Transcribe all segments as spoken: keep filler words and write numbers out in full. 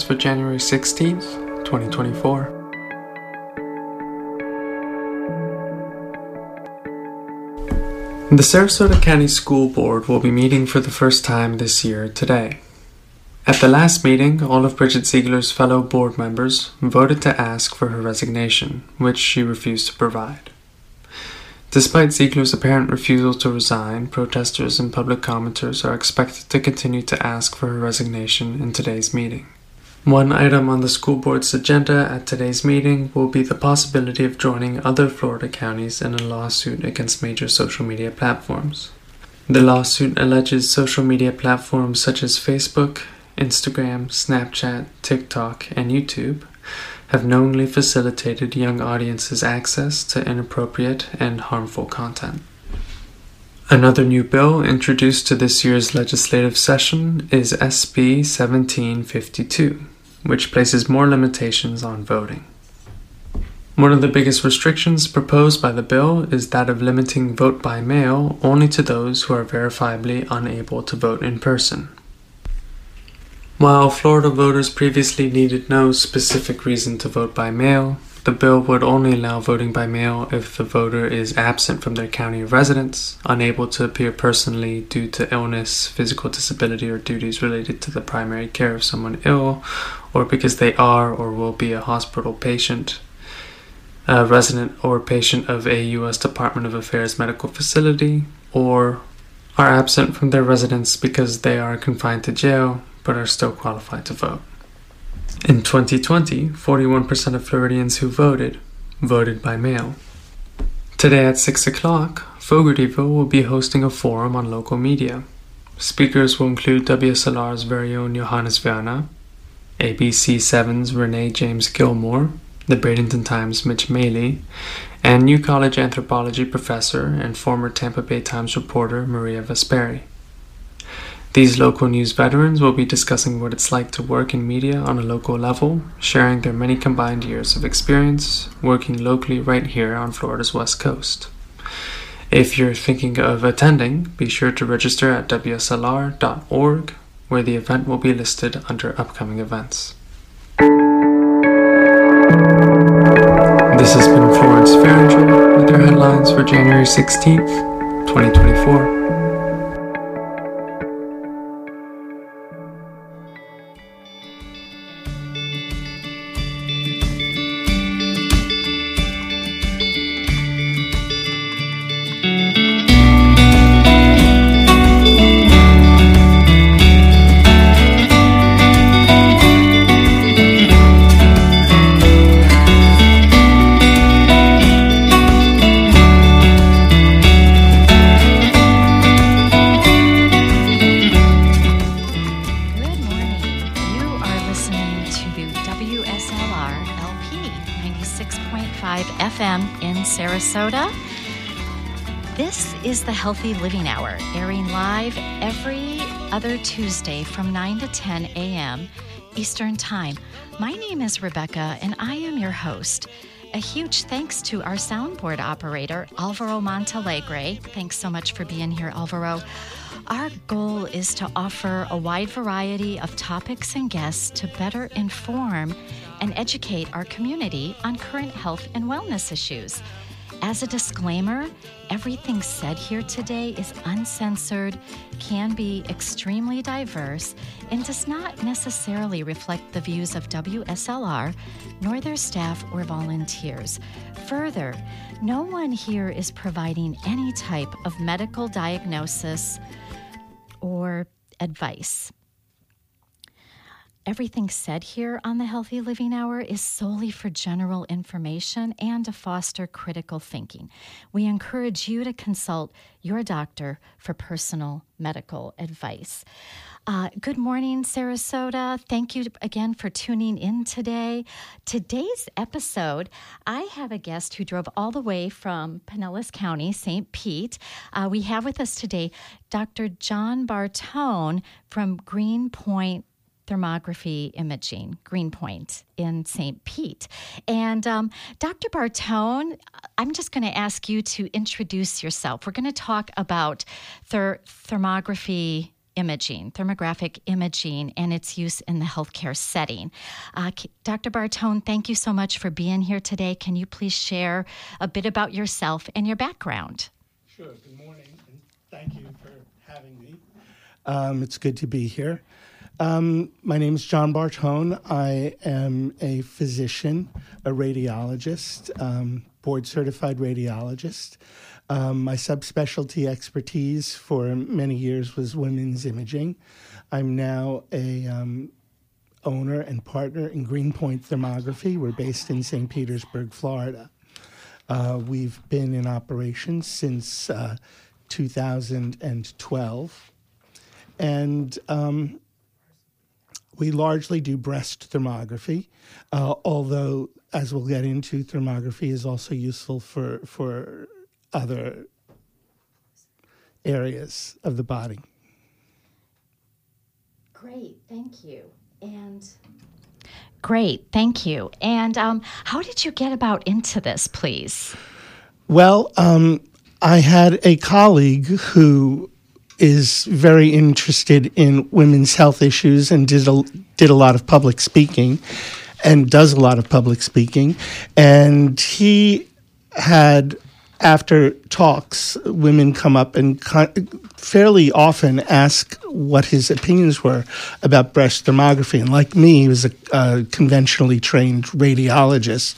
for January sixteenth, twenty twenty-four. The Sarasota County School Board will be meeting for the first time this year today. At the last meeting, all of Bridget Ziegler's fellow board members voted to ask for her resignation, which she refused to provide. Despite Ziegler's apparent refusal to resign, protesters and public commenters are expected to continue to ask for her resignation in today's meeting. One item on the school board's agenda at today's meeting will be the possibility of joining other Florida counties in a lawsuit against major social media platforms. The lawsuit alleges social media platforms such as Facebook, Instagram, Snapchat, TikTok, and YouTube have knowingly facilitated young audiences access to inappropriate and harmful content. Another new bill introduced to this year's legislative session is S B seventeen fifty-two, which places more limitations on voting. One of the biggest restrictions proposed by the bill is that of limiting vote by mail only to those who are verifiably unable to vote in person. While Florida voters previously needed no specific reason to vote by mail, the bill would only allow voting by mail if the voter is absent from their county of residence, unable to appear personally due to illness, physical disability, or duties related to the primary care of someone ill, or because they are or will be a hospital patient, a resident or patient of a U S Department of Affairs medical facility, or are absent from their residence because they are confined to jail but are still qualified to vote. In twenty twenty, forty-one percent of Floridians who voted, voted by mail. Today at six o'clock, Fogartyville will be hosting a forum on local media. Speakers will include W S L R's very own Johannes Viana, A B C seven's Renee James Gilmore, the Bradenton Times' Mitch Maley, and New College anthropology professor and former Tampa Bay Times reporter Maria Vesperi. These local news veterans will be discussing what it's like to work in media on a local level, sharing their many combined years of experience working locally right here on Florida's West Coast. If you're thinking of attending, be sure to register at W S L R dot org, where the event will be listed under upcoming events. This has been Florence Farringer with your headlines for January sixteenth, twenty twenty-four. F M in Sarasota. This is the Healthy Living Hour, airing live every other Tuesday from nine to ten a.m. Eastern Time. My name is Rebecca, and I am your host. A huge thanks to our soundboard operator, Alvaro Montalegre. Thanks so much for being here, Alvaro. Our goal is to offer a wide variety of topics and guests to better inform and educate our community on current health and wellness issues. As a disclaimer, everything said here today is uncensored, can be extremely diverse, and does not necessarily reflect the views of W S L R, nor their staff or volunteers. Further, no one here is providing any type of medical diagnosis or advice. Everything said here on the Healthy Living Hour is solely for general information and to foster critical thinking. We encourage you to consult your doctor for personal medical advice. Uh, good morning, Sarasota. Thank you again for tuning in today. Today's episode, I have a guest who drove all the way from Pinellas County, Saint Pete. Uh, we have with us today Doctor John Bartone from Greenpoint Thermography Imaging, Greenpoint in Saint Pete. And um, Doctor Bartone, I'm just going to ask you to introduce yourself. We're going to talk about ther- thermography imaging, thermographic imaging, and its use in the healthcare setting. Uh, Doctor Bartone, thank you so much for being here today. Can you please share a bit about yourself and your background? Sure. Good morning, and thank you for having me. Um, it's good to be here. Um, my name is John Bartone. I am a physician, a radiologist, um, board-certified radiologist. Um, my subspecialty expertise for many years was women's imaging. I'm now a um, owner and partner in Greenpoint Thermography. We're based in Saint Petersburg, Florida. Uh, we've been in operation since uh, two thousand twelve, and um, we largely do breast thermography, uh, although, as we'll get into, thermography is also useful for for other areas of the body. Great, thank you. And great, thank you. And um, how did you get about into this, please? Well, um, I had a colleague who is very interested in women's health issues and did a, did a lot of public speaking and does a lot of public speaking. And he had, after talks, women come up and fairly often ask what his opinions were about breast thermography. And like me, he was a, a conventionally trained radiologist.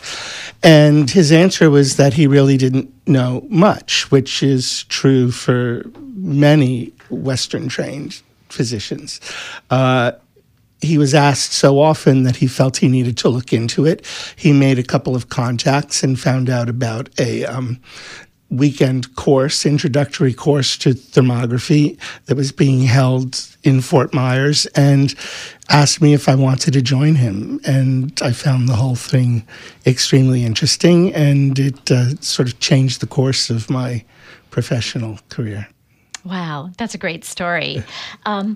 And his answer was that he really didn't know much, which is true for many Western-trained physicians. Uh, He was asked so often that he felt he needed to look into it. He made a couple of contacts and found out about a um, weekend course, introductory course to thermography that was being held in Fort Myers, and asked me if I wanted to join him. And I found the whole thing extremely interesting, and it uh, sort of changed the course of my professional career. Wow, that's a great story. Um,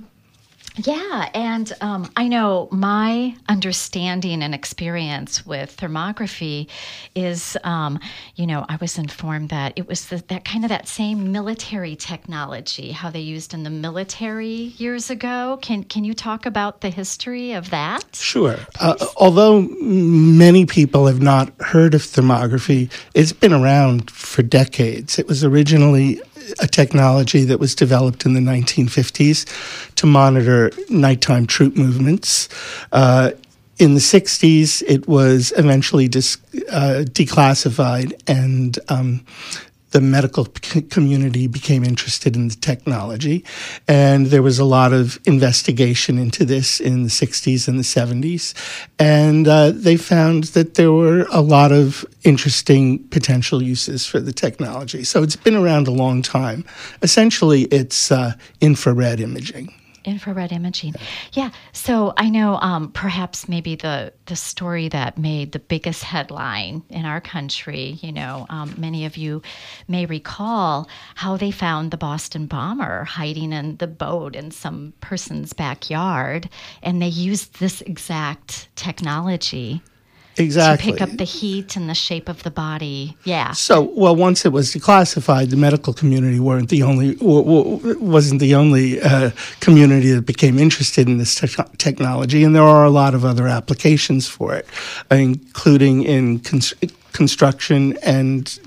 Yeah, and um, I know my understanding and experience with thermography is, um, you know, I was informed that it was the, that kind of that same military technology, how they used in the military years ago. Can can you talk about the history of that? Sure. Uh, although many people have not heard of thermography, it's been around for decades. It was originally a technology that was developed in the nineteen fifties to monitor nighttime troop movements. Uh, in the sixties, it was eventually dis- uh, declassified, and um, the medical c- community became interested in the technology. And there was a lot of investigation into this in the sixties and the seventies. And uh, they found that there were a lot of interesting potential uses for the technology. So it's been around a long time. Essentially, it's uh, infrared imaging. Infrared imaging. Yeah. So I know um, perhaps maybe the, the story that made the biggest headline in our country, you know, um, many of you may recall how they found the Boston bomber hiding in the boat in some person's backyard, and they used this exact technology. Exactly. To pick up the heat and the shape of the body. Yeah. So, well, once it was declassified, the medical community weren't the only, w- w- wasn't the only uh, community that became interested in this te- technology, and there are a lot of other applications for it, including in cons- construction, and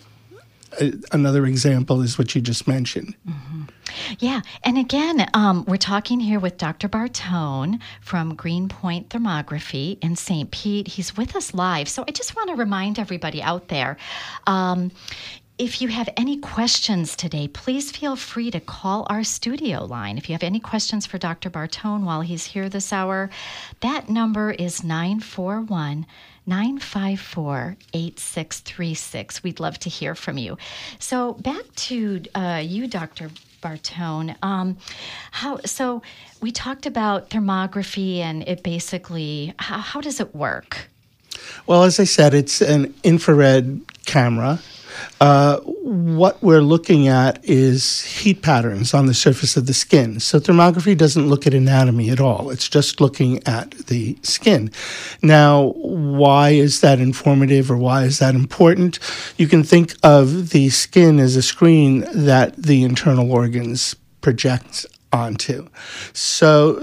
uh, another example is what you just mentioned. Mm-hmm. Yeah. And again, um, we're talking here with Doctor Bartone from Greenpoint Thermography in Saint Pete. He's with us live. So I just want to remind everybody out there, um, if you have any questions today, please feel free to call our studio line. If you have any questions for Doctor Bartone while he's here this hour, that number is nine four one, nine five four, eight six three six. We'd love to hear from you. So back to uh, you, Doctor Bartone. Um, how so? We talked about thermography, and it basically how, how does it work? Well, as I said, it's an infrared camera. Uh, what we're looking at is heat patterns on the surface of the skin. So thermography doesn't look at anatomy at all. It's just looking at the skin. Now, why is that informative, or why is that important? You can think of the skin as a screen that the internal organs project onto. So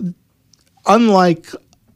unlike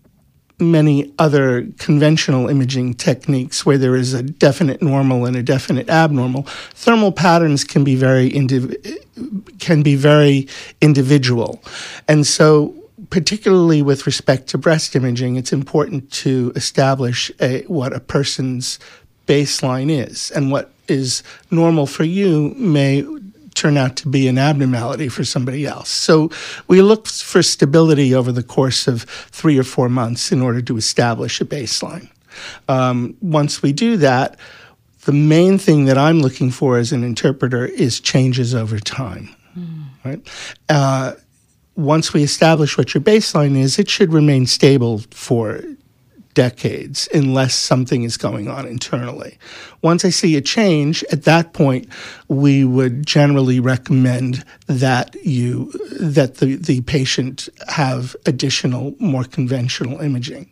many other conventional imaging techniques where there is a definite normal and a definite abnormal, thermal patterns can be very indiv- can be very individual. And so particularly with respect to breast imaging, it's important to establish a, what a person's baseline is, and what is normal for you may turn out to be an abnormality for somebody else. So we look for stability over the course of three or four months in order to establish a baseline. Um, once we do that, the main thing that I'm looking for as an interpreter is changes over time. Mm. Right? Uh, once we establish what your baseline is, it should remain stable for decades unless something is going on internally. Once I see a change, at that point, we would generally recommend that you that the, the patient have additional, more conventional imaging.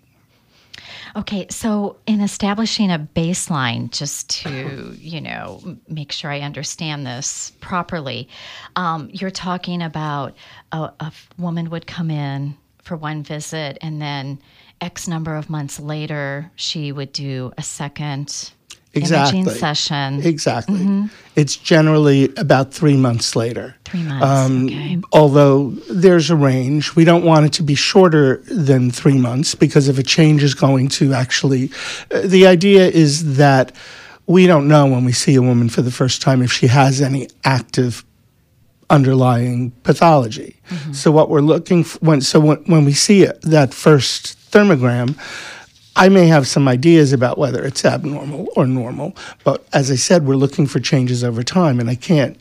Okay, so in establishing a baseline, just to, you know, make sure I understand this properly, um, you're talking about a, a woman would come in for one visit, and then X number of months later, she would do a second exactly. imaging session. Exactly. Mm-hmm. It's generally about three months later. Three months, um, okay. Although there's a range. We don't want it to be shorter than three months because if a change is going to actually... Uh, the idea is that we don't know when we see a woman for the first time if she has any active underlying pathology. Mm-hmm. So what we're looking for, when, so when, when we see it, that first thermogram, I may have some ideas about whether it's abnormal or normal, but as I said, we're looking for changes over time, and I can't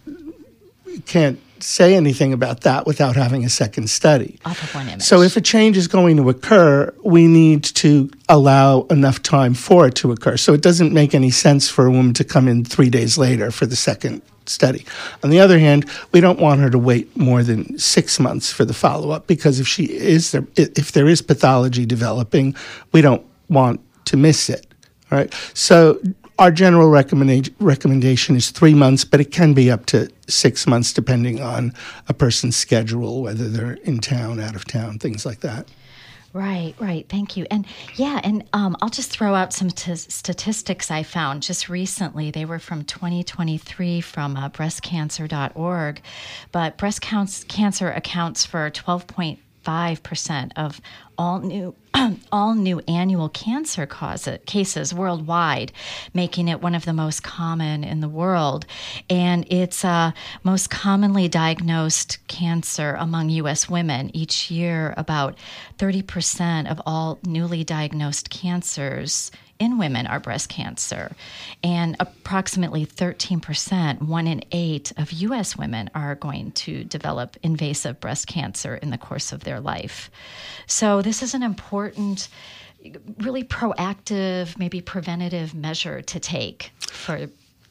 can't say anything about that without having a second study. Off of one image. So if a change is going to occur, we need to allow enough time for it to occur. So it doesn't make any sense for a woman to come in three days later for the second study. On the other hand, we don't want her to wait more than six months for the follow-up because if she is there, if there is pathology developing, we don't want to miss it. All right. So our general recommenda- recommendation is three months, but it can be up to six months depending on a person's schedule, whether they're in town, out of town, things like that. Right, right. Thank you. And yeah, and um, I'll just throw out some t- statistics I found just recently. They were from twenty twenty-three from uh, breast cancer dot org. But breast counts, cancer accounts for twelve point five percent of all new all new annual cancer cause, cases worldwide, making it one of the most common in the world. And it's uh, most commonly diagnosed cancer among U S women. Each year, about thirty percent of all newly diagnosed cancers in women are breast cancer. And approximately thirteen percent, one in eight of U S women are going to develop invasive breast cancer in the course of their life. So this is an important, really proactive, maybe preventative measure to take for...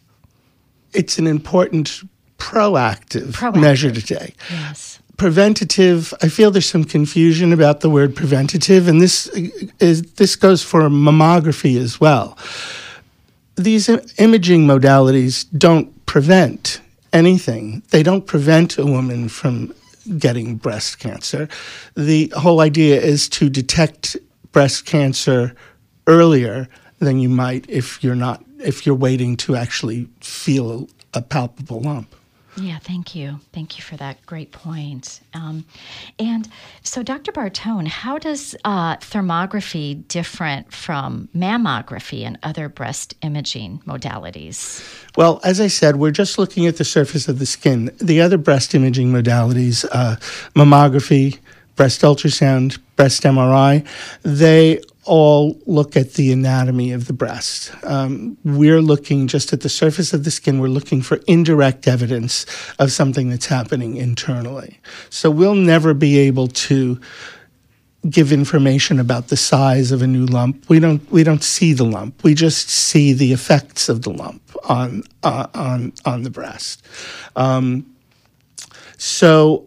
It's an important proactive, proactive. measure to take. Yes. Preventative, I feel there's some confusion about the word preventative, and this is this goes for mammography as well. These imaging modalities don't prevent anything. They don't prevent a woman from getting breast cancer. The whole idea is to detect breast cancer earlier than you might if you're not if you're waiting to actually feel a, a palpable lump. Yeah, thank you. Thank you for that great point. Um, and so, Doctor Bartone, how does uh, thermography different from mammography and other breast imaging modalities? Well, as I said, we're just looking at the surface of the skin. The other breast imaging modalities, uh, mammography, breast ultrasound, breast M R I, they all look at the anatomy of the breast. Um, we're looking just at the surface of the skin. We're looking for indirect evidence of something that's happening internally. So we'll never be able to give information about the size of a new lump. We don't. We don't see the lump. We just see the effects of the lump on uh, on on the breast. Um, so.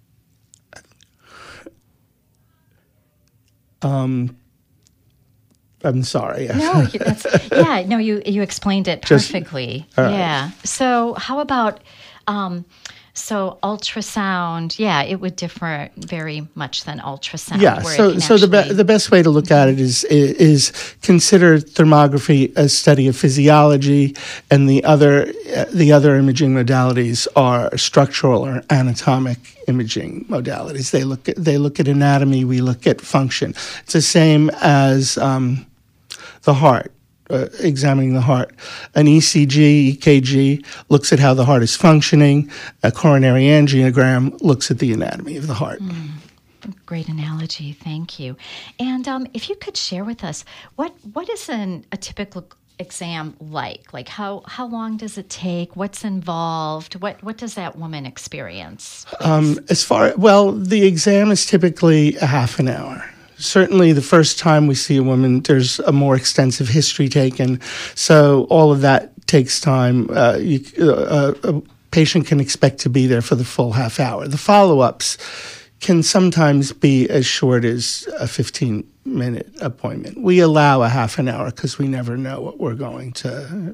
Um, I'm sorry. No, that's, yeah, no, you you explained it perfectly. Just, right. Yeah. So how about, um, So ultrasound, yeah, it would differ very much than ultrasound. Yeah. where it So, can so the be- actually- the best way to look at it is is consider thermography a study of physiology, and the other uh, the other imaging modalities are structural or anatomic imaging modalities. They look at they look at anatomy. We look at function. It's the same as um, the heart. Uh, examining the heart. An E C G, E K G looks at how the heart is functioning. A coronary angiogram looks at the anatomy of the heart. Mm, great analogy. Thank you. And um, if you could share with us, what what is an, a typical exam like? Like how, how long does it take? What's involved? What what does that woman experience? Um, as far well, the exam is typically a half an hour. Certainly, the first time we see a woman, there's a more extensive history taken. So all of that takes time. Uh, you, uh, a patient can expect to be there for the full half hour. The follow-ups can sometimes be as short as a fifteen-minute appointment. We allow a half an hour because we never know what we're going to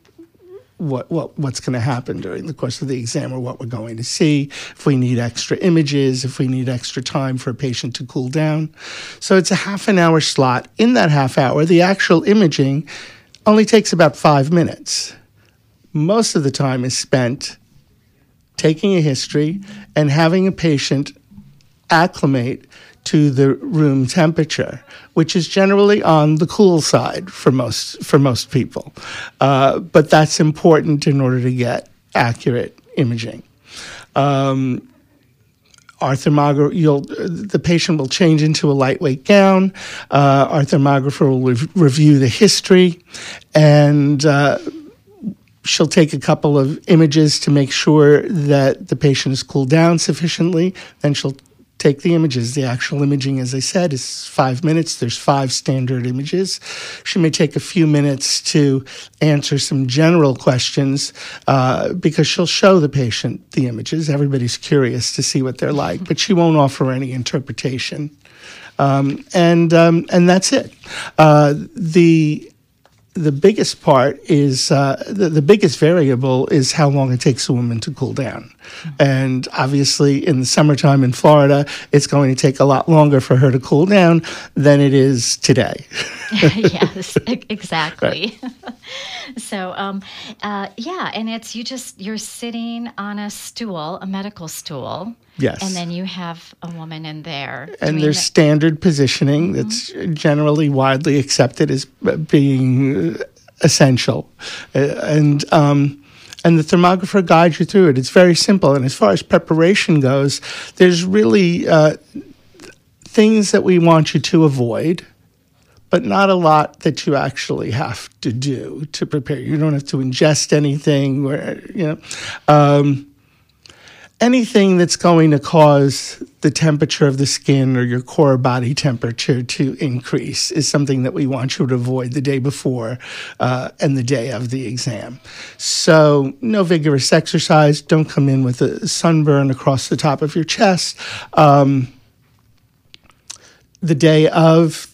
what what what's going to happen during the course of the exam, or what we're going to see, if we need extra images, if we need extra time for a patient to cool down. So it's a half an hour slot. In that half hour, the actual imaging only takes about five minutes. Most of the time is spent taking a history and having a patient acclimate to the room temperature, which is generally on the cool side for most for most people. Uh, but that's important in order to get accurate imaging. Um, our thermographer, you'll, the patient will change into a lightweight gown. Uh, our thermographer will re- review the history, and uh, she'll take a couple of images to make sure that the patient is cooled down sufficiently. Then she'll take the images. The actual imaging, as I said, is five minutes. There's five standard images. She may take a few minutes to answer some general questions uh, because she'll show the patient the images. Everybody's curious to see what they're like, but she won't offer any interpretation. Um, and um, and that's it. Uh, the The biggest part is, uh, the, the biggest variable is how long it takes a woman to cool down. Mm-hmm. And obviously in the summertime in Florida, it's going to take a lot longer for her to cool down than it is today. Yes, exactly. Right. So, um, uh, yeah, and it's, you just, you're sitting on a stool, a medical stool. Yes. And then you have a woman in there. And there's the- standard positioning mm-hmm. that's generally widely accepted as being essential. Uh, and um, and the thermographer guides you through it. It's very simple. And as far as preparation goes, there's really uh, things that we want you to avoid, but not a lot that you actually have to do to prepare. You don't have to ingest anything, or, you know. Um, Anything that's going to cause the temperature of the skin or your core body temperature to increase is something that we want you to avoid the day before uh, and the day of the exam. So no vigorous exercise. Don't come in with a sunburn across the top of your chest. Um, the day of,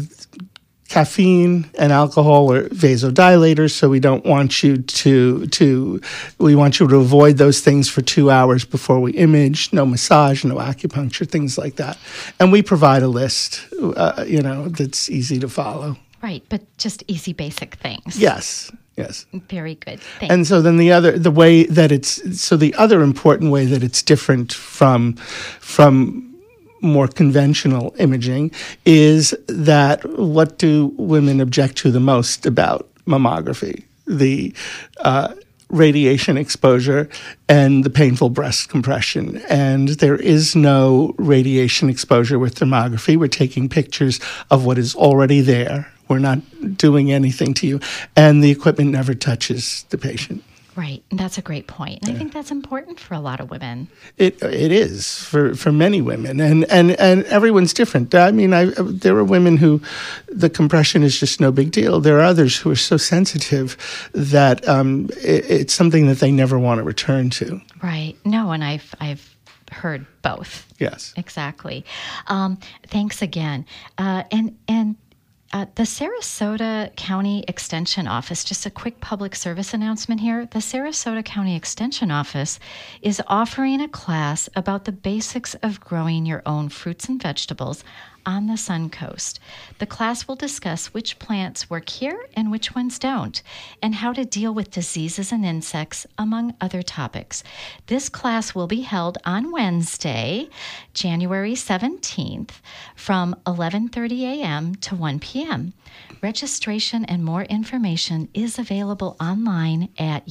caffeine and alcohol are vasodilators, so we don't want you to to we want you to avoid those things for two hours before we image. No massage, no acupuncture, things like that. And we provide a list, uh, you know, that's easy to follow. Right, but just easy, basic things. Yes. Yes. Very good. Thanks. And so then the other, the way that it's, so the other important way that it's different from from more conventional imaging is that what do women object to the most about mammography? The uh, radiation exposure and the painful breast compression. And there is no radiation exposure with thermography. We're taking pictures of what is already there. We're not doing anything to you. And the equipment never touches the patient. Right. And that's a great point. And yeah. I think that's important for a lot of women. It it is for, for many women. And, and, and everyone's different. I mean, I, there are women who the compression is just no big deal. There are others who are so sensitive that um, it, it's something that they never want to return to. Right. No, and I've I've heard both. Yes. Exactly. Um, thanks again. Uh, and and Uh, the Sarasota County Extension Office, just a quick public service announcement here. The Sarasota County Extension Office is offering a class about the basics of growing your own fruits and vegetables on the Suncoast. The class will discuss which plants work here and which ones don't, and how to deal with diseases and insects, among other topics. This class will be held on Wednesday, January seventeenth, from eleven thirty a.m. to one p.m. Registration and more information is available online at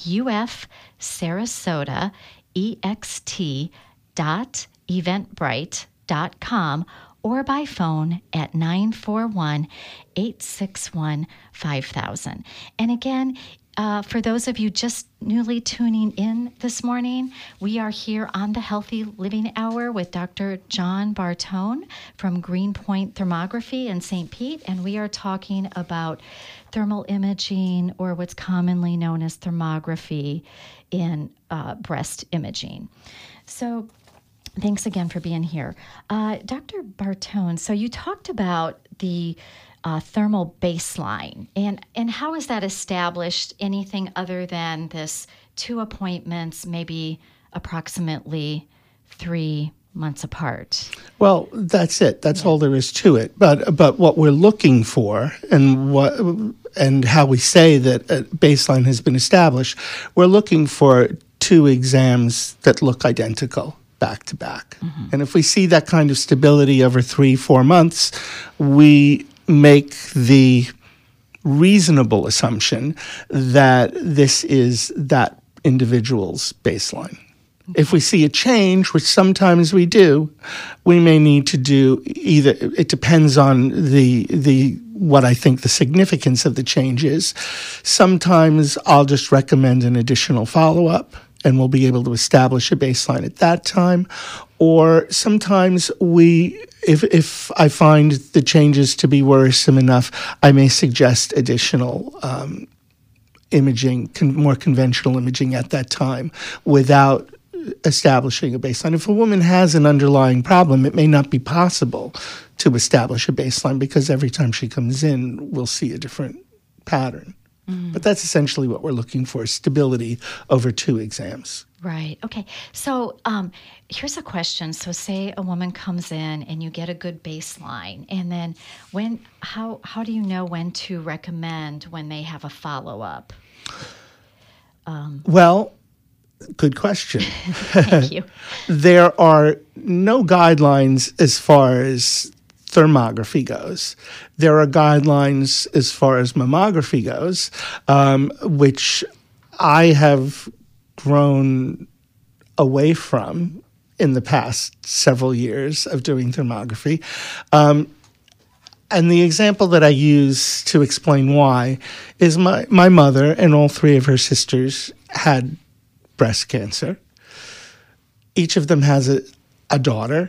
ufsarasota ext dot eventbrite dot com or by phone at nine four one, eight six one, five thousand. And again, uh, for those of you just newly tuning in this morning, we are here on the Healthy Living Hour with Doctor John Bartone from Greenpoint Thermography in Saint Pete, and we are talking about thermal imaging, or what's commonly known as thermography in uh, breast imaging. So thanks again for being here. Uh, Doctor Bartone, so you talked about the uh, thermal baseline, and, and how is that established? Anything other than this two appointments, maybe approximately three months apart? Well, that's it. That's yeah. all there is to it. But but what we're looking for, and what and how we say that a baseline has been established, we're looking for two exams that look identical back to back. Mm-hmm. And if we see that kind of stability over three, four months, we make the reasonable assumption that this is that individual's baseline. Okay. If we see a change, which sometimes we do, we may need to do either, it depends on the the what I think the significance of the change is. Sometimes I'll just recommend an additional follow-up, and we'll be able to establish a baseline at that time. Or sometimes we, if if I find the changes to be worrisome enough, I may suggest additional um, imaging, con- more conventional imaging at that time without establishing a baseline. If a woman has an underlying problem, it may not be possible to establish a baseline because every time she comes in, we'll see a different pattern. Mm. But that's essentially what we're looking for, stability over two exams. Right. Okay. So um, here's a question. So say a woman comes in and you get a good baseline, and then when how how do you know when to recommend when they have a follow-up? Um, well, good question. Thank you. There are no guidelines as far as thermography goes. There are guidelines as far as mammography goes, um, which I have grown away from in the past several years of doing thermography. Um, and the example that I use to explain why is my, my mother and all three of her sisters had breast cancer. Each of them has a, a daughter.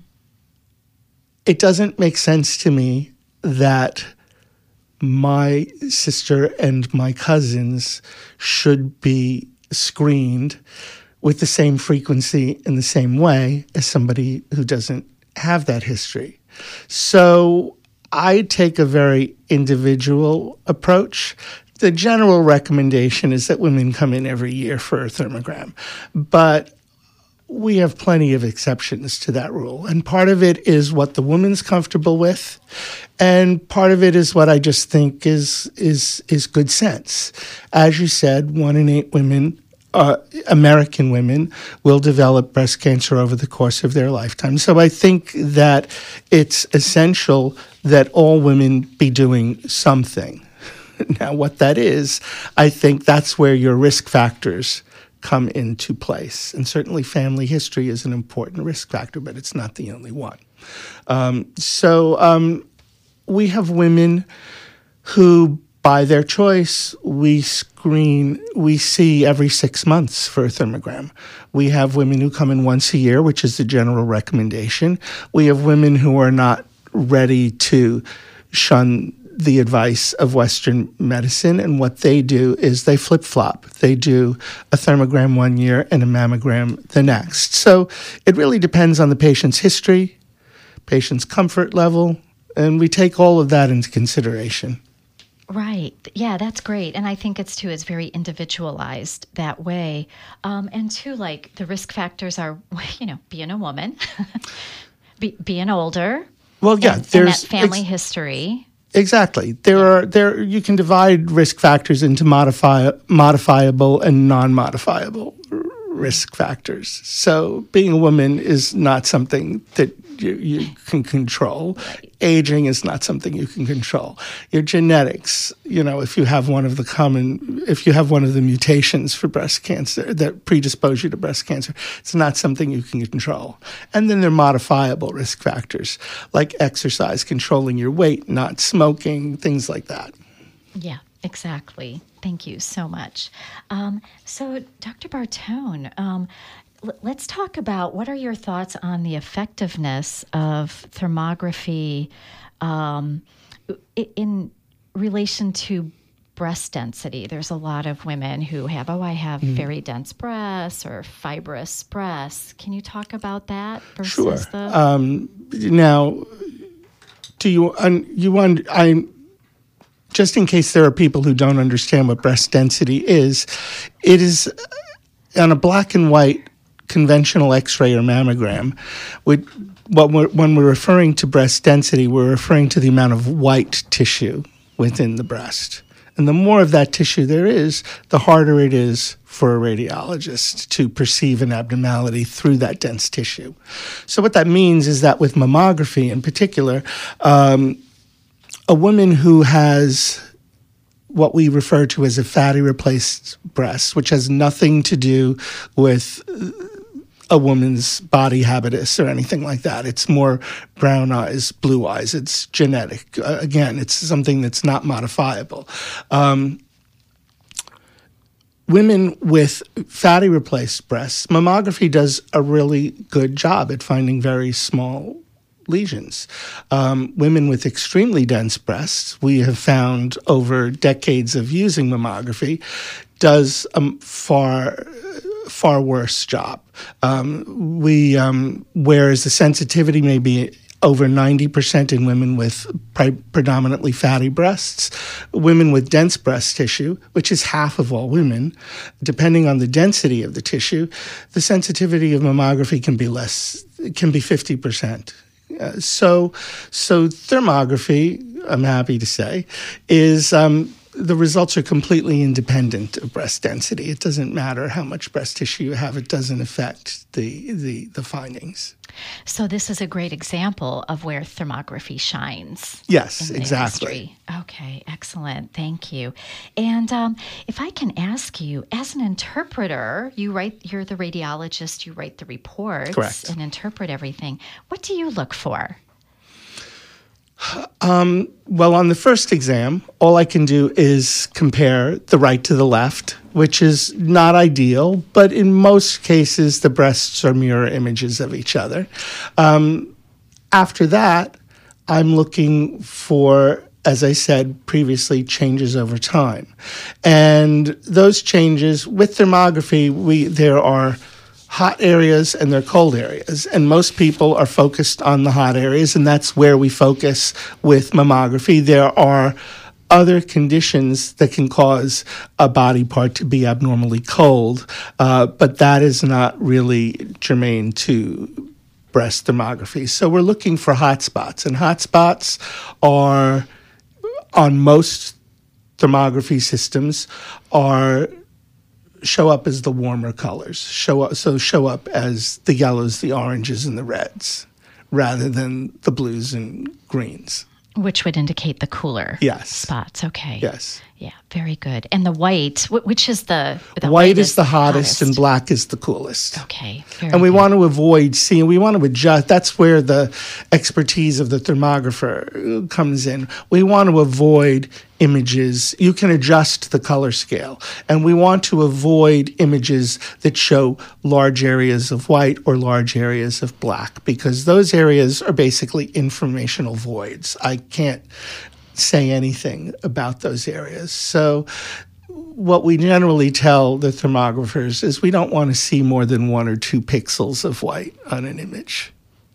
It doesn't make sense to me that my sister and my cousins should be screened with the same frequency in the same way as somebody who doesn't have that history. So I take a very individual approach. The general recommendation is that women come in every year for a thermogram, but we have plenty of exceptions to that rule. And part of it is what the woman's comfortable with, and part of it is what I just think is is is good sense. As you said, one in eight women, uh, American women, will develop breast cancer over the course of their lifetime. So I think that it's essential that all women be doing something. Now, what that is, I think that's where your risk factors come into place. And certainly family history is an important risk factor, but it's not the only one. Um, so um, we have women who, by their choice, we screen, we see every six months for a thermogram. We have women who come in once a year, which is the general recommendation. We have women who are not ready to shun the advice of Western medicine, and what they do is they flip-flop. They do a thermogram one year and a mammogram the next. So it really depends on the patient's history, patient's comfort level, And we take all of that into consideration. Right. Yeah, that's great. And I think it's, too, it's very individualized that way. Um, and, too, like the risk factors are, you know, being a woman, be, being older. Well, yeah, and, there's and that family ex- history. Exactly. There are there you can divide risk factors into modify, modifiable and non-modifiable r- risk factors. So being a woman is not something that you, you can control. Right. Aging is not something you can control. Your genetics, you know, if you have one of the common, if you have one of the mutations for breast cancer that predispose you to breast cancer, it's not something you can control. And then there are modifiable risk factors like exercise, controlling your weight, not smoking, things like that. Yeah, exactly. Thank you so much. Um, so, Doctor Bartone, um, let's talk about what are your thoughts on the effectiveness of thermography um, in relation to breast density. There's a lot of women who have, oh, I have mm. very dense breasts or fibrous breasts. Can you talk about that versus sure. the... Um, now, do you, un, you un, I, just in case there are people who don't understand what breast density is, it is on a black and white conventional X-ray or mammogram. We, what we're, when we're referring to breast density, we're referring to the amount of white tissue within the breast. And the more of that tissue there is, the harder it is for a radiologist to perceive an abnormality through that dense tissue. So what that means is that with mammography in particular, um, a woman who has what we refer to as a fatty replaced breast, which has nothing to do with a woman's body habitus or anything like that. It's more brown eyes, blue eyes. It's genetic. Uh, again, it's something that's not modifiable. Um, women with fatty replaced breasts, mammography does a really good job at finding very small lesions. Um, women with extremely dense breasts, we have found over decades of using mammography, does a far far worse job. Um, we, um, whereas the sensitivity may be over ninety percent in women with pre- predominantly fatty breasts, women with dense breast tissue, which is half of all women, depending on the density of the tissue, the sensitivity of mammography can be less, can be fifty percent. Uh, so, so thermography, I'm happy to say, is um, the results are completely independent of breast density. It doesn't matter how much breast tissue you have; it doesn't affect the the, the findings. So this is a great example of where thermography shines. Yes, in the exactly. industry. Okay, excellent. Thank you. And um, if I can ask you, as an interpreter, you write. You're the radiologist. You write the reports Correct. and interpret everything. What do you look for? Um, well, on the first exam, all I can do is compare the right to the left, which is not ideal, but in most cases, the breasts are mirror images of each other. Um, after that, I'm looking for, as I said previously, changes over time. And those changes, with thermography, we there are hot areas and they're cold areas. And most people are focused on the hot areas, and that's where we focus with mammography. There are other conditions that can cause a body part to be abnormally cold, uh, but that is not really germane to breast thermography. So we're looking for hot spots, and hot spots are, on most thermography systems, are show up as the warmer colors, show up, so show up as the yellows, the oranges, and the reds, rather than the blues and greens. Which would indicate the cooler yes. spots. Okay. Yes. Yeah, very good. And the white, which is the, the white is the hottest, hottest and black is the coolest. Okay. Very and we good. want to avoid seeing, we want to adjust, that's where the expertise of the thermographer comes in. We want to avoid images. You can adjust the color scale, and we want to avoid images that show large areas of white or large areas of black, because those areas are basically informational voids. I can't say anything about those areas. So what we generally tell the thermographers is we don't want to see more than one or two pixels of white on an image.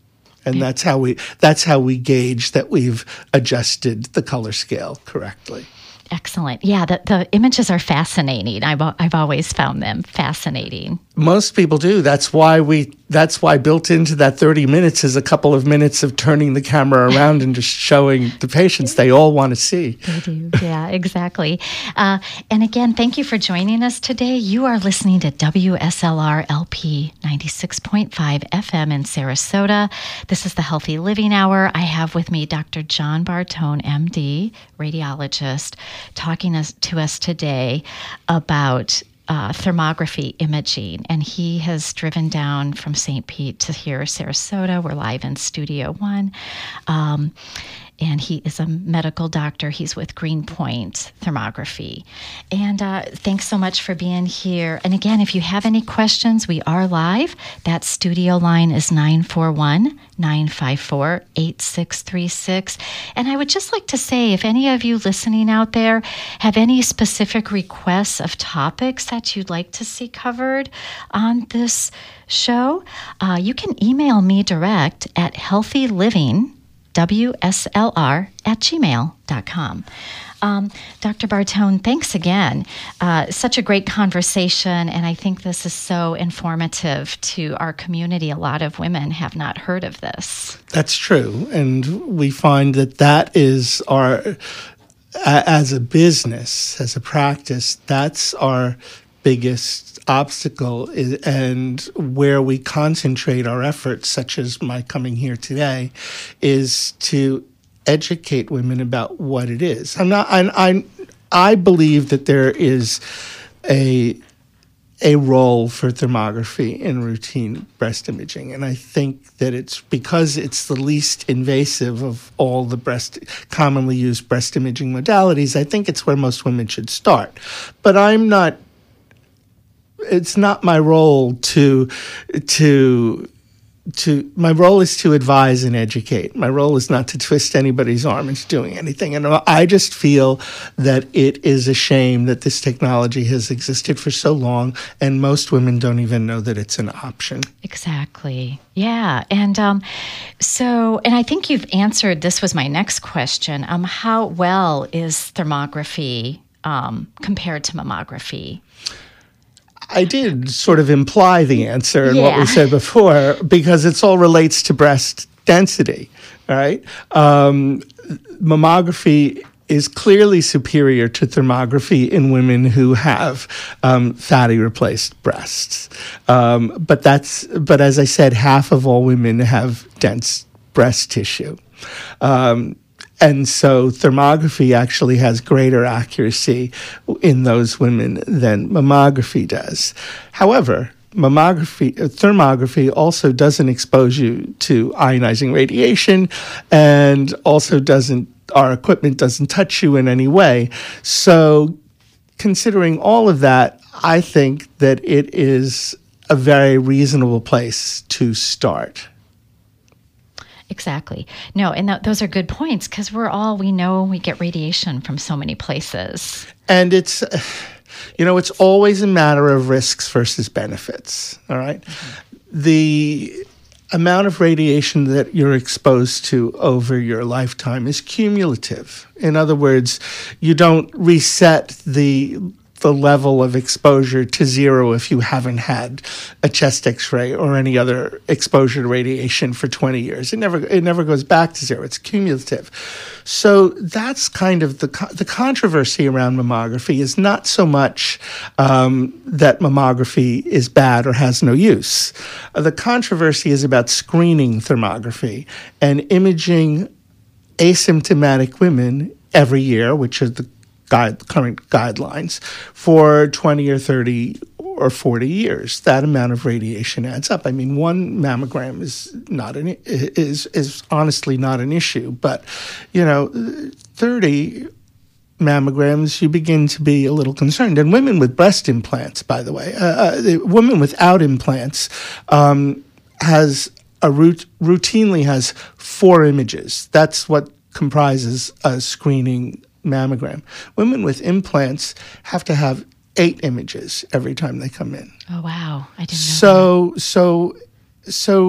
And that's how we that's how we gauge that we've adjusted the color scale correctly. Excellent. Yeah, the, the images are fascinating. I've I've always found them fascinating. Most people do. That's why we. That's why built into that thirty minutes is a couple of minutes of turning the camera around and just showing the patients they all want to see. They do. Yeah, exactly. Uh, and again, thank you for joining us today. You are listening to W S L R L P ninety-six point five F M in Sarasota. This is the Healthy Living Hour. I have with me Doctor John Bartone, M D, radiologist, talking us, to us today about uh, thermography imaging. And he has driven down from Saint Pete to here, Sarasota. We're live in Studio One. Um, and he is a medical doctor. He's with Greenpoint Thermography. And uh, thanks so much for being here. And again, if you have any questions, we are live. That studio line is nine four one, nine five four, eight six three six. And I would just like to say, if any of you listening out there have any specific requests of topics that you'd like to see covered on this show, uh, you can email me direct at healthyliving W S L R at gmail dot com. Um, Doctor Bartone, thanks again. Uh, such a great conversation, and I think this is so informative to our community. A lot of women have not heard of this. That's true, and we find that that is our, as a business, as a practice, that's our biggest obstacle, is, and where we concentrate our efforts, such as my coming here today, is to educate women about what it is. I'm not. I I, I believe that there is a a role for thermography in routine breast imaging, and I think that it's because it's the least invasive of all the breast commonly used breast imaging modalities. I think it's where most women should start. But I'm not. It's not my role to, to, to, my role is to advise and educate. My role is not to twist anybody's arm into doing anything. And I just feel that it is a shame that this technology has existed for so long, and most women don't even know that it's an option. Exactly. Yeah. And um, so, and I think you've answered, this was my next question. Um, how well is thermography um, compared to mammography? I did sort of imply the answer in yeah. what we said before, because it's all relates to breast density, all right? Um, mammography is clearly superior to thermography in women who have um, fatty replaced breasts. Um, but that's, but as I said, half of all women have dense breast tissue. Um, And so thermography actually has greater accuracy in those women than mammography does. However, mammography, thermography also doesn't expose you to ionizing radiation, and also doesn't, our equipment doesn't touch you in any way. So considering all of that, I think that it is a very reasonable place to start. Exactly. No, and th- those are good points, because we're all, we know we get radiation from so many places. And it's, you know, it's always a matter of risks versus benefits, all right? Mm-hmm. The amount of radiation that you're exposed to over your lifetime is cumulative. In other words, you don't reset the the level of exposure to zero if you haven't had a chest X-ray or any other exposure to radiation for twenty years. It never it never goes back to zero. It's cumulative. So that's kind of the the controversy around mammography is not so much um, that mammography is bad or has no use. Uh, the controversy is about screening thermography and imaging asymptomatic women every year, which are the Guide, current guidelines, for twenty or thirty or forty years. That amount of radiation adds up. I mean, one mammogram is not an is is honestly not an issue, but you know, thirty mammograms, you begin to be a little concerned. And women with breast implants, by the way, uh, uh, the women without implants um, has a root, routinely has four images. That's what comprises a screening mammogram. Women with implants have to have eight images every time they come in. Oh wow, I didn't know so, that. So, so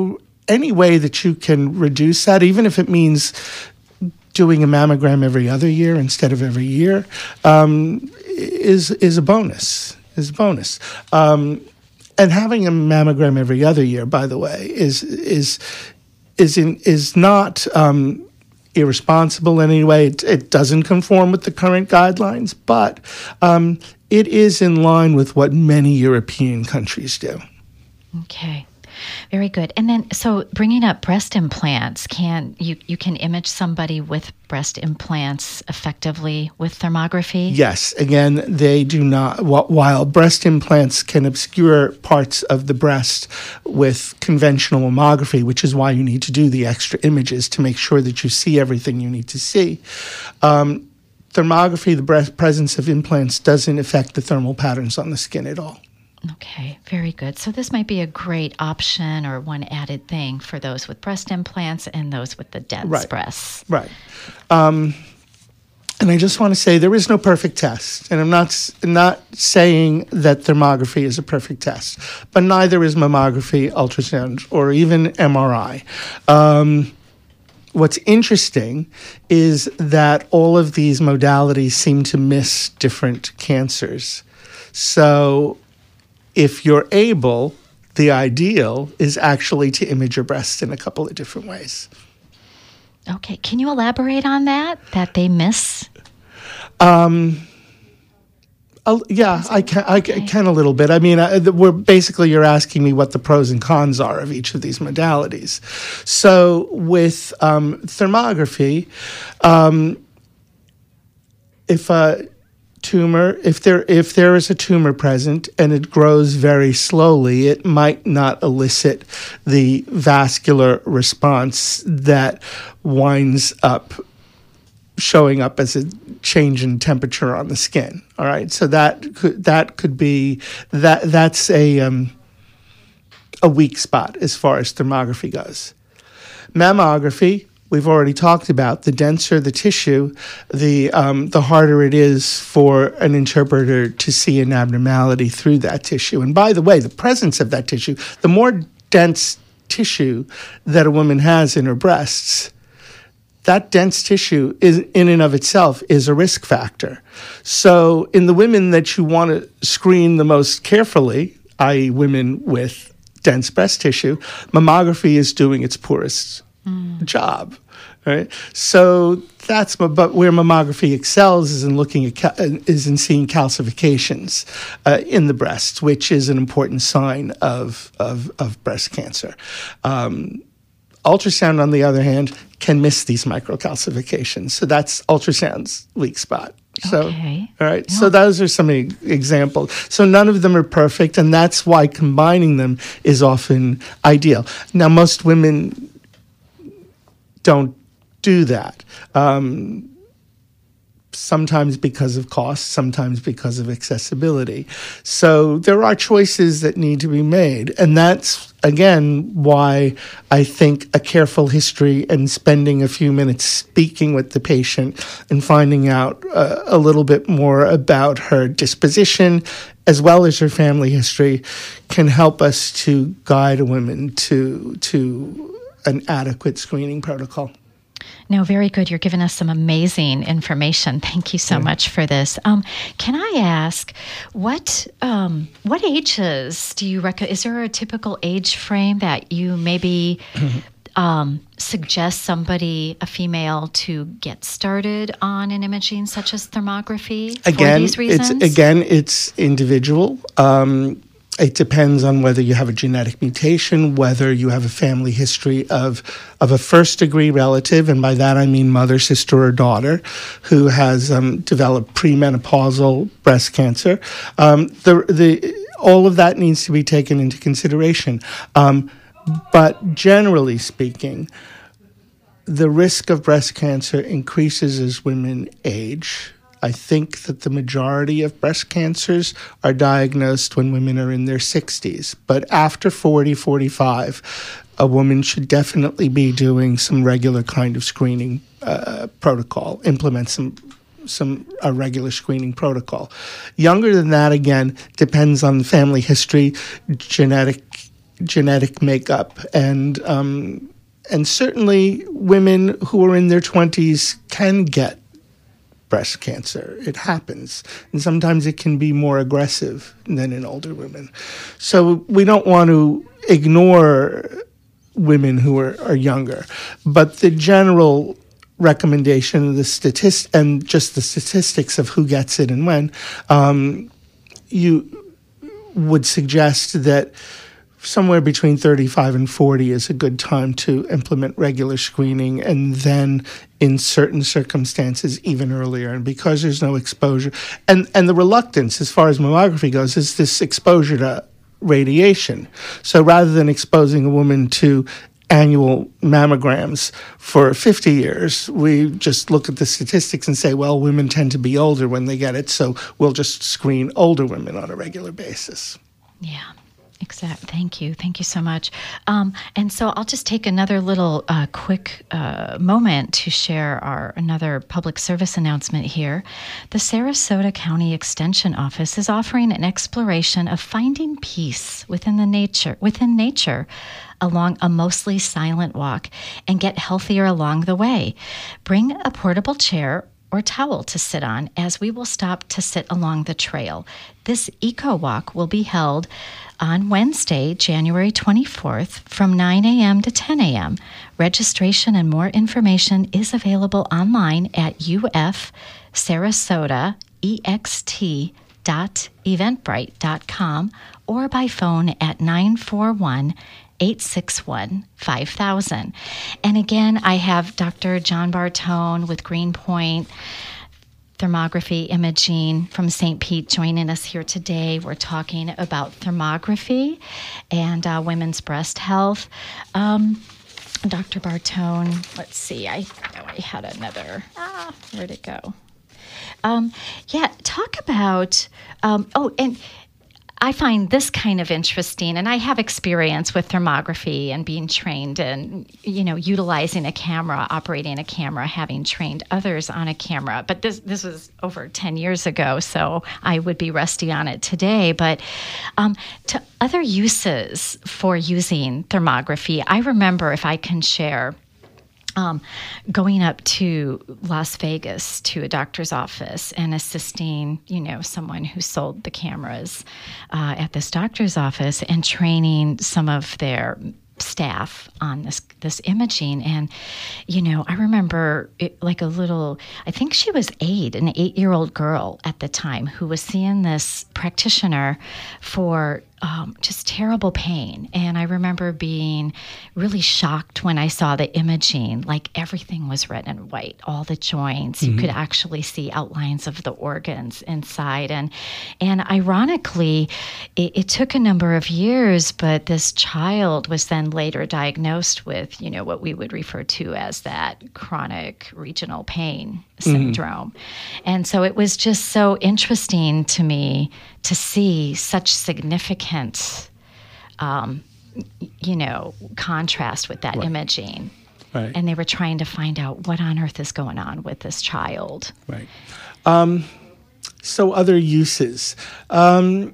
any way that you can reduce that, even if it means doing a mammogram every other year instead of every year, um, is is a bonus. Is a bonus. Um, and having a mammogram every other year, by the way, is is is in, is not um, irresponsible in any way. It, it doesn't conform with the current guidelines, but um, it is in line with what many European countries do. Okay. Very good. And then, so bringing up breast implants, can you, you can image somebody with breast implants effectively with thermography? Yes. Again, they do not, while breast implants can obscure parts of the breast with conventional mammography, which is why you need to do the extra images to make sure that you see everything you need to see. Um, thermography, the breast presence of implants, doesn't affect the thermal patterns on the skin at all. Okay, very good. So this might be a great option or one added thing for those with breast implants and those with the dense right. breasts. Right. Um, and I just want to say there is no perfect test. And I'm not not saying that thermography is a perfect test, but neither is mammography, ultrasound, or even M R I. Um, what's interesting is that all of these modalities seem to miss different cancers. So if you're able, the ideal is actually to image your breast in a couple of different ways. Okay. Can you elaborate on that, that they miss? Um, uh, yeah, I can, I okay. can a little bit. I mean, uh, we're basically you're asking me what the pros and cons are of each of these modalities. So with um, thermography, um, if a tumor, if there if there is a tumor present and it grows very slowly, it might not elicit the vascular response that winds up showing up as a change in temperature on the skin. All right, so that could that could be that that's a um, a weak spot as far as thermography goes. Mammography, we've already talked about. The denser the tissue, the um, the harder it is for an interpreter to see an abnormality through that tissue. And by the way, the presence of that tissue, the more dense tissue that a woman has in her breasts, that dense tissue is in and of itself is a risk factor. So in the women that you want to screen the most carefully, that is women with dense breast tissue, mammography is doing its poorest mm. job. Right, so that's but where mammography excels is in looking at cal- is in seeing calcifications uh, in the breast, which is an important sign of of, of breast cancer. Um, ultrasound, on the other hand, can miss these microcalcifications, so that's ultrasound's weak spot. So, okay. all right. Yeah. So those are some e- examples. So none of them are perfect, and that's why combining them is often ideal. Now, most women don't do that. Um, sometimes because of cost, sometimes because of accessibility. So there are choices that need to be made. And that's, again, why I think a careful history and spending a few minutes speaking with the patient and finding out uh, a little bit more about her disposition as well as her family history can help us to guide a woman to, to an adequate screening protocol. No, very good. You're giving us some amazing information. Thank you so yeah. much for this. Um, can I ask, what um, what ages do you recommend? Is there a typical age frame that you maybe um, suggest somebody, a female, to get started on an imaging such as thermography again, for these reasons? It's, again, it's individual. Um, It depends on whether you have a genetic mutation, whether you have a family history of of a first-degree relative, and by that I mean mother, sister, or daughter, who has um, developed premenopausal breast cancer. Um, the the all of that needs to be taken into consideration. Um, but generally speaking, the risk of breast cancer increases as women age. I think that the majority of breast cancers are diagnosed when women are in their sixties. But after forty, forty-five, a woman should definitely be doing some regular kind of screening uh, protocol, implement some some a regular screening protocol. Younger than that, again, depends on family history, genetic genetic makeup, and um, and certainly women who are in their twenties can get breast cancer. It happens, and sometimes it can be more aggressive than in older women. So we don't want to ignore women who are, are younger, but the general recommendation, the statist and just the statistics of who gets it and when, um, you would suggest that somewhere between thirty-five and forty is a good time to implement regular screening, and then in certain circumstances even earlier. And because there's no exposure, and, and the reluctance as far as mammography goes is this exposure to radiation. So rather than exposing a woman to annual mammograms for fifty years, we just look at the statistics and say, well, women tend to be older when they get it, so we'll just screen older women on a regular basis. Yeah. Exactly. Thank you. Thank you so much. Um, and so I'll just take another little uh, quick uh, moment to share our another public service announcement here. The Sarasota County Extension Office is offering an exploration of finding peace within the nature within nature along a mostly silent walk, and get healthier along the way. Bring a portable chair or towel to sit on, as we will stop to sit along the trail. This eco walk will be held on Wednesday, January twenty-fourth, from nine a.m. to ten a.m. Registration and more information is available online at ufsarasotaext dot eventbrite dot com or by phone at nine four one, eight six one, five thousand. And again, I have Doctor John Bartone with Greenpoint Thermography Imaging from Saint Pete joining us here today. We're talking about thermography and uh, women's breast health. Um, Doctor Bartone, let's see, I know I had another, ah, where'd it go? Um, yeah, talk about, um, oh, and I find this kind of interesting, and I have experience with thermography and being trained and, you know, utilizing a camera, operating a camera, having trained others on a camera. But this this was over ten years ago, so I would be rusty on it today. But um, to other uses for using thermography, I remember, if I can share, Um, going up to Las Vegas to a doctor's office and assisting, you know, someone who sold the cameras uh, at this doctor's office, and training some of their staff on this this imaging. And, you know, I remember it, like a little, I think she was eight, an eight-year-old girl at the time, who was seeing this practitioner for Um, just terrible pain. And I remember being really shocked when I saw the imaging, like everything was red and white, all the joints. Mm-hmm. You could actually see outlines of the organs inside. And and ironically, it, it took a number of years, but this child was then later diagnosed with, you know, what we would refer to as that chronic regional pain syndrome. Mm-hmm. And so it was just so interesting to me to see such significant, um, you know, contrast with that right. imaging. Right. And they were trying to find out what on earth is going on with this child. Right. Um, so other uses. Um,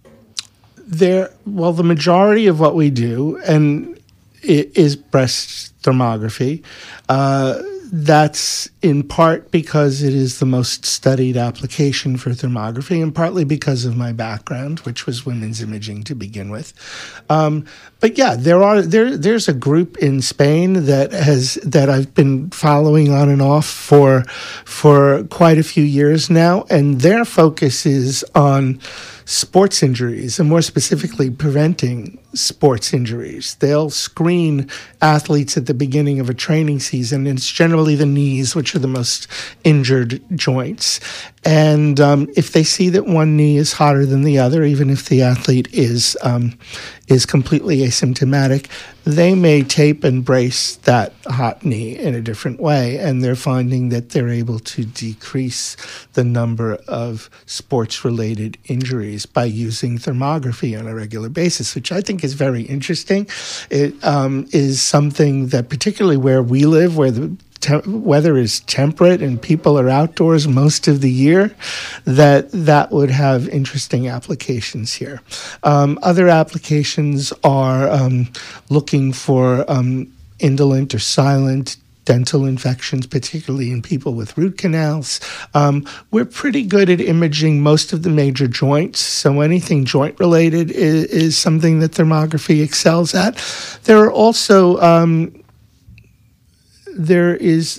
there, well, the majority of what we do and it is breast thermography. Uh, That's in part because it is the most studied application for thermography, and partly because of my background, which was women's imaging to begin with. Um, but yeah, there are there there's a group in Spain that has that I've been following on and off for for quite a few years now, and their focus is on sports injuries, and more specifically preventing sports injuries. They'll screen athletes at the beginning of a training season, and it's generally the knees, which are the most injured joints. And um, if they see that one knee is hotter than the other, even if the athlete is um, is completely asymptomatic, they may tape and brace that hot knee in a different way, and they're finding that they're able to decrease the number of sports-related injuries by using thermography on a regular basis, which I think is very interesting. It um, is something that, particularly where we live, where the te- weather is temperate and people are outdoors most of the year, that that would have interesting applications here. Um, other applications are um, looking for um, indolent or silent dental infections, particularly in people with root canals. Um, we're pretty good at imaging most of the major joints, so anything joint-related is, is something that thermography excels at. There are also, um, there is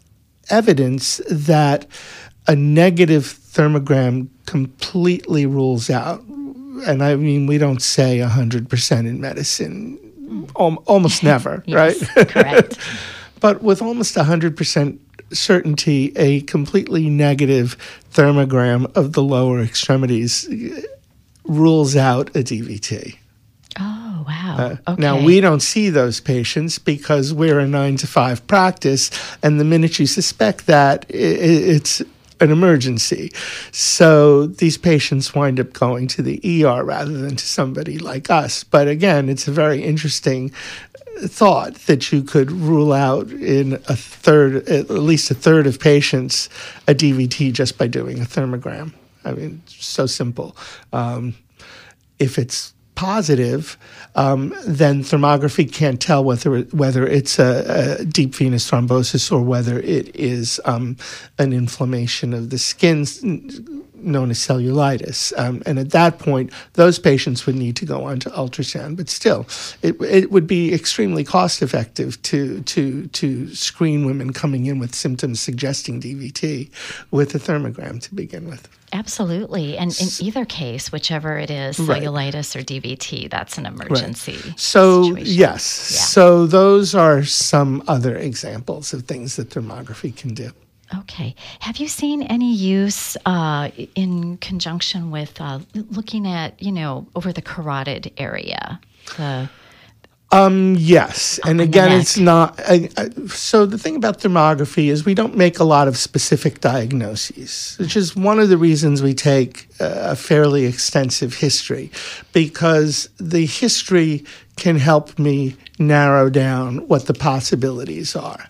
evidence that a negative thermogram completely rules out, and I mean, we don't say one hundred percent in medicine, al- almost never, yes, right? Correct. But with almost one hundred percent certainty, a completely negative thermogram of the lower extremities rules out a D V T. Oh, wow. Uh, okay. Now, we don't see those patients because we're a nine to five practice, and the minute you suspect that, i- it's an emergency. So these patients wind up going to the E R rather than to somebody like us. But again, it's a very interesting thought that you could rule out in a third, at least a third of patients, a D V T just by doing a thermogram. I mean, it's so simple. Um, if it's positive, um, then thermography can't tell whether it, whether it's a, a deep venous thrombosis or whether it is um, an inflammation of the skin known as cellulitis. Um, and at that point, those patients would need to go on to ultrasound. But still, it it would be extremely cost effective to to to screen women coming in with symptoms suggesting D V T with a thermogram to begin with. Absolutely. And in either case, whichever it is, Right. cellulitis or D V T, that's an emergency. Right. So, situation. yes. Yeah. So those are some other examples of things that thermography can do. Okay. Have you seen any use uh, in conjunction with uh, looking at, you know, over the carotid area? The Um, yes. And the again, neck. it's not. I, I, so the thing about thermography is we don't make a lot of specific diagnoses, which is one of the reasons we take a fairly extensive history, because the history can help me narrow down what the possibilities are.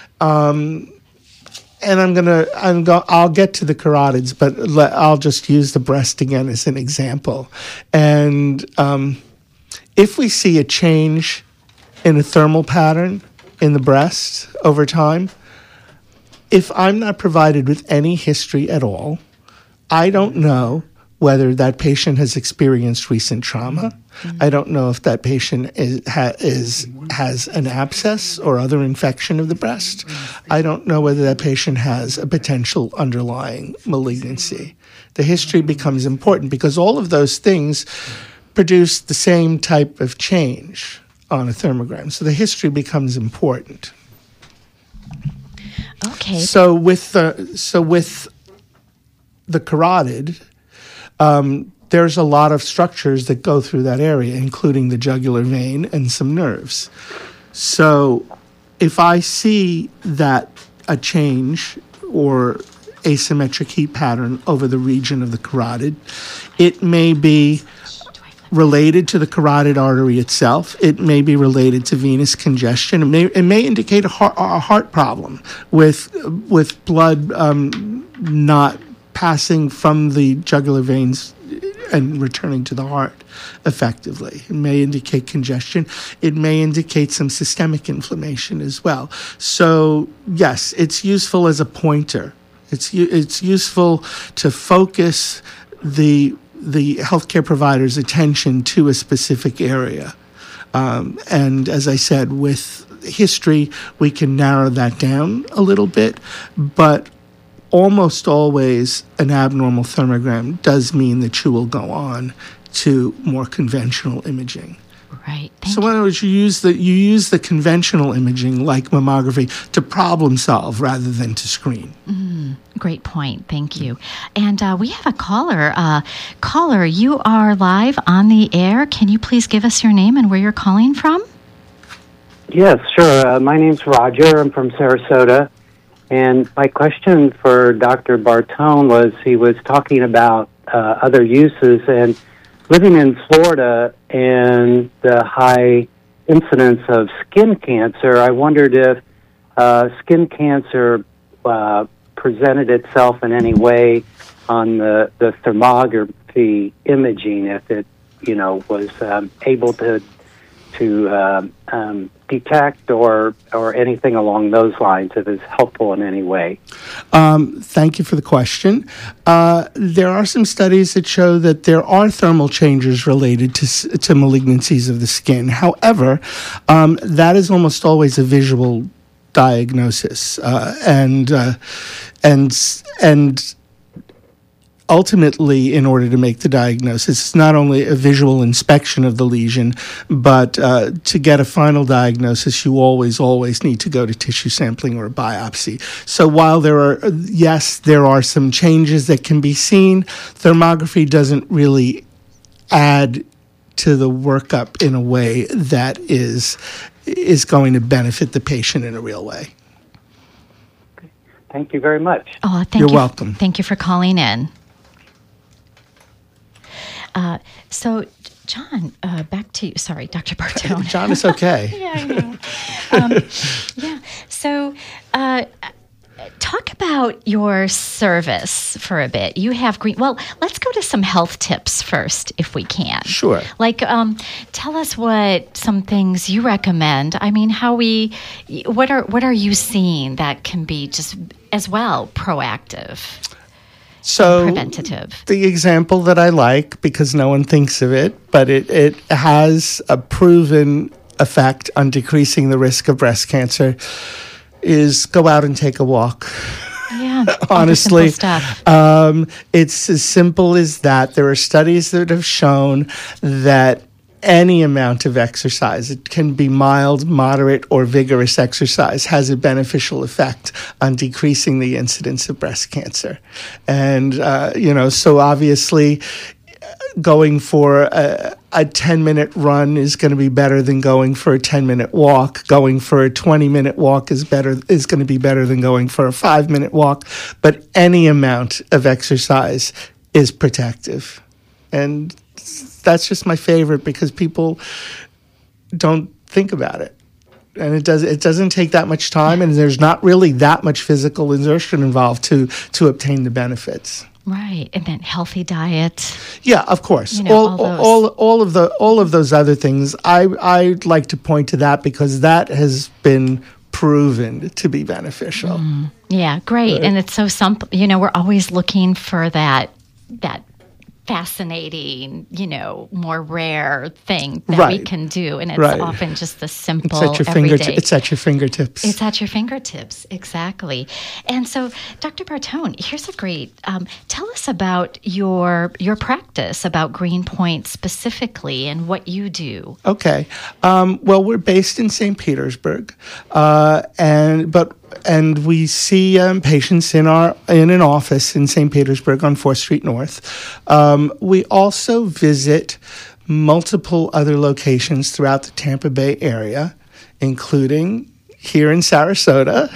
Um, And I'm gonna, I'm go, I'll get to the carotids, but le, I'll just use the breast again as an example. And um, if we see a change in a thermal pattern in the breast over time, if I'm not provided with any history at all, I don't know whether that patient has experienced recent trauma. Mm-hmm. I don't know if that patient is, ha, is has an abscess or other infection of the breast. I don't know whether that patient has a potential underlying malignancy. The history becomes important because all of those things produce the same type of change on a thermogram. So the history becomes important. Okay. So with the so with the carotid, um, there's a lot of structures that go through that area, including the jugular vein and some nerves. So if I see that a change or asymmetric heat pattern over the region of the carotid, it may be related to the carotid artery itself. It may be related to venous congestion. It may, it may indicate a heart, a heart problem with, with blood um, not passing from the jugular veins and returning to the heart effectively. It may indicate congestion. It may indicate some systemic inflammation as well. So, yes, it's useful as a pointer. It's it's useful to focus the the healthcare provider's attention to a specific area. Um, and as I said, with history, we can narrow that down a little bit, but almost always an abnormal thermogram does mean that you will go on to more conventional imaging. Right. Thank So you. in other words, you use the you use the conventional imaging like mammography to problem solve rather than to screen. Mm, great point. Thank you. And uh, we have a caller. Uh, caller, you are live on the air. Can you please give us your name and where you're calling from? Yes, sure. Uh, my name's Roger. I'm from Sarasota. And my question for Doctor Bartone was, he was talking about uh, other uses, and living in Florida and the high incidence of skin cancer, I wondered if uh, skin cancer uh, presented itself in any way on the, the thermography imaging, if it, you know, was um, able to to um, um, detect or or anything along those lines, if it's helpful in any way. Um, thank you for the question. Uh, there are some studies that show that there are thermal changes related to to malignancies of the skin. However, um, that is almost always a visual diagnosis, uh, and uh, and and. Ultimately, in order to make the diagnosis, it's not only a visual inspection of the lesion, but uh, to get a final diagnosis, you always, always need to go to tissue sampling or a biopsy. So while there are, yes, there are some changes that can be seen, thermography doesn't really add to the workup in a way that is is going to benefit the patient in a real way. Thank you very much. Oh, thank You're you. welcome. Thank you for calling in. Uh, so, John, uh, back to you. Sorry, Doctor Bartone. John, it's okay. Yeah, I know. Um, yeah. So, uh, talk about your service for a bit. You have green. Well, let's go to some health tips first, if we can. Sure. Like, um, tell us what some things you recommend. I mean, how we, what are what are you seeing that can be just as well proactive? So preventative. The example that I like, because no one thinks of it, but it, it has a proven effect on decreasing the risk of breast cancer, is go out and take a walk. Yeah, honestly, stuff. Um, it's as simple as that. There are studies that have shown that any amount of exercise, it can be mild, moderate, or vigorous exercise, has a beneficial effect on decreasing the incidence of breast cancer. And, uh, you know, so obviously going for a, a ten-minute run is going to be better than going for a ten-minute walk. Going for a twenty-minute walk is better is going to be better than going for a five-minute walk. But any amount of exercise is protective. And that's just my favorite because people don't think about it. And it does it doesn't take that much time, and there's not really that much physical exertion involved to to obtain the benefits. Right, and then healthy diet. Yeah, of course. You know, all, all those. all all of the all of those other things. I I'd like to point to that because that has been proven to be beneficial. Mm, yeah, great. Right. And it's so simple. You know, we're always looking for that that fascinating, you know, more rare thing that right. we can do, and it's right. often just the simple It's at your everyday. fingertips. It's at your fingertips. It's at your fingertips, exactly. And so, Doctor Bartone, here's a great. Um, tell us about your your practice, about Greenpoint specifically, and what you do. Okay. Um, well, we're based in Saint Petersburg, uh, and but and we see um, patients in our in an office in Saint Petersburg on fourth Street North. Um, we also visit multiple other locations throughout the Tampa Bay area, including here in Sarasota,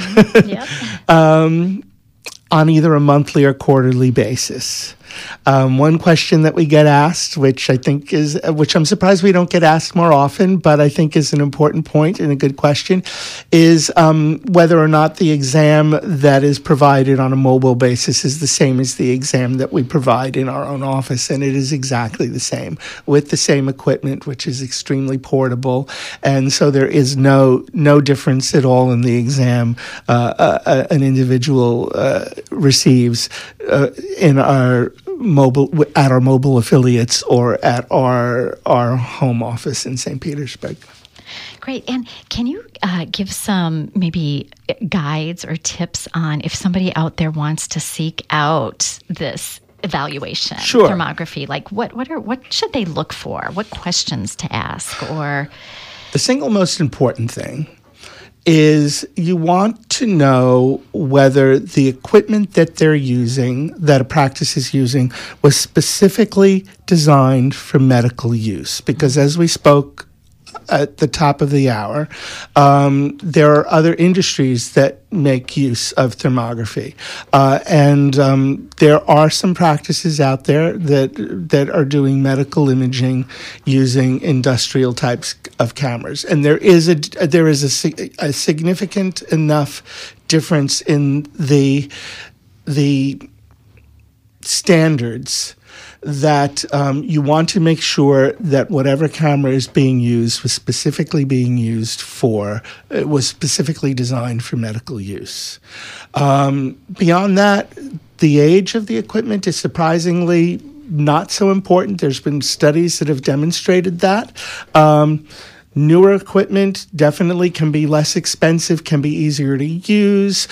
Yep. um, on either a monthly or quarterly basis. Um, one question that we get asked, which I think is, which I'm surprised we don't get asked more often, but I think is an important point and a good question, is um, whether or not the exam that is provided on a mobile basis is the same as the exam that we provide in our own office, and it is exactly the same with the same equipment, which is extremely portable, and so there is no no difference at all in the exam uh, uh, an individual uh, receives uh, in our mobile at our mobile affiliates or at our our home office in Saint Petersburg. Great. And can you uh, give some maybe guides or tips on if somebody out there wants to seek out this evaluation, sure. thermography? Like what what are what should they look for? What questions to ask? Or the single most important thing is you want to know whether the equipment that they're using, that a practice is using, was specifically designed for medical use. Because as we spoke at the top of the hour. Um, there are other industries that make use of thermography, uh, and um, there are some practices out there that that are doing medical imaging using industrial types of cameras, and there is a there is a, a significant enough difference in the the standards that um, you want to make sure that whatever camera is being used was specifically being used for, it was specifically designed for medical use. Um, beyond that, the age of the equipment is surprisingly not so important. There's been studies that have demonstrated that. Um, Newer equipment definitely can be less expensive, can be easier to use,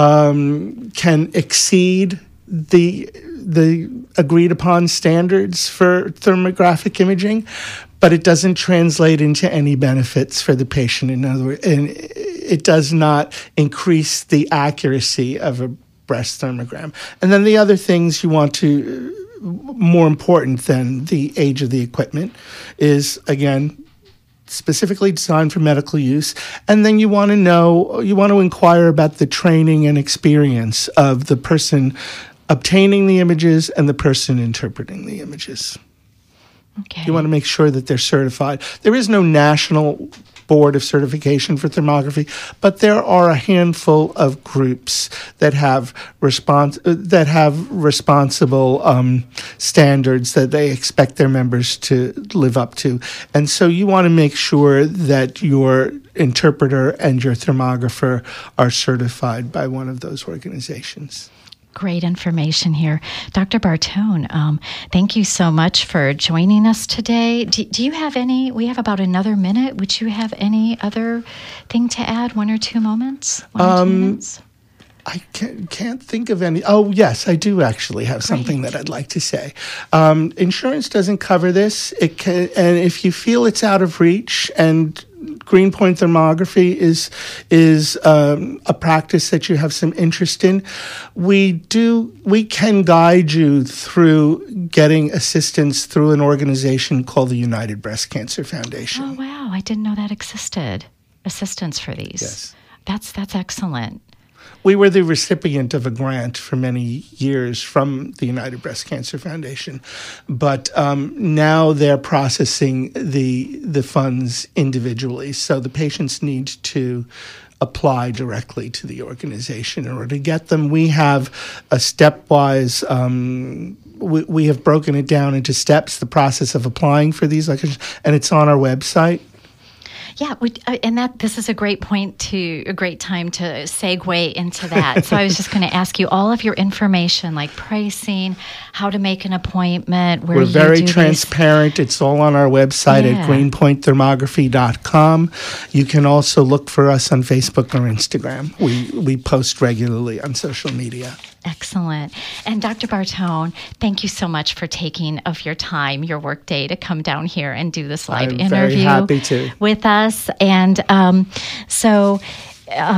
um, can exceed the the agreed upon standards for thermographic imaging, but it doesn't translate into any benefits for the patient. In other words, and it does not increase the accuracy of a breast thermogram. And then the other things you want to, more important than the age of the equipment, is again specifically designed for medical use, and then you want to know, you want to inquire about the training and experience of the person obtaining the images and the person interpreting the images. Okay. You want to make sure that they're certified. There is no national board of certification for thermography, but there are a handful of groups that have respons- that have responsible um, standards that they expect their members to live up to. And so you want to make sure that your interpreter and your thermographer are certified by one of those organizations. Great information here. Doctor Bartone, um, thank you so much for joining us today. Do, do you have any, we have about another minute. Would you have any other thing to add? One or two moments? One or two Um, minutes? I can't, can't think of any. Oh, yes, I do actually have something Great. that I'd like to say. Um, insurance doesn't cover this. It can, and if you feel it's out of reach, and Greenpoint thermography is is um, a practice that you have some interest in, we do we can guide you through getting assistance through an organization called the United Breast Cancer Foundation. Oh, wow. I didn't know that existed. Assistance for these. Yes. That's, that's excellent. We were the recipient of a grant for many years from the United Breast Cancer Foundation, but um, now they're processing the the funds individually. So the patients need to apply directly to the organization in order to get them. We have a stepwise. Um, we, we have broken it down into steps. The process of applying for these, and it's on our website. Yeah, we, uh, and that this is a great point to a great time to segue into that. So I was just going to ask you all of your information, like pricing, how to make an appointment. Where We're you very do transparent. These. It's all on our website yeah. at greenpoint thermography dot com. You can also look for us on Facebook or Instagram. We we post regularly on social media. Excellent. And Doctor Bartone, thank you so much for taking of your time, your work day, to come down here and do this live I'm interview very happy to. with us. And um, so uh,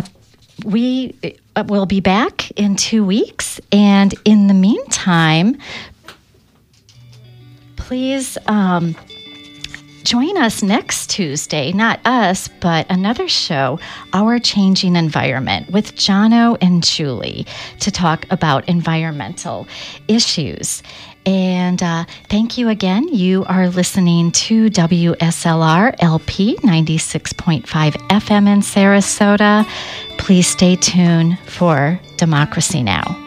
we will be back in two weeks. And in the meantime, please um, join us next Tuesday, not us, but another show, Our Changing Environment, with Jono and Julie, to talk about environmental issues. And uh, thank you again. You are listening to W S L R L P ninety-six point five F M in Sarasota. Please stay tuned for Democracy Now!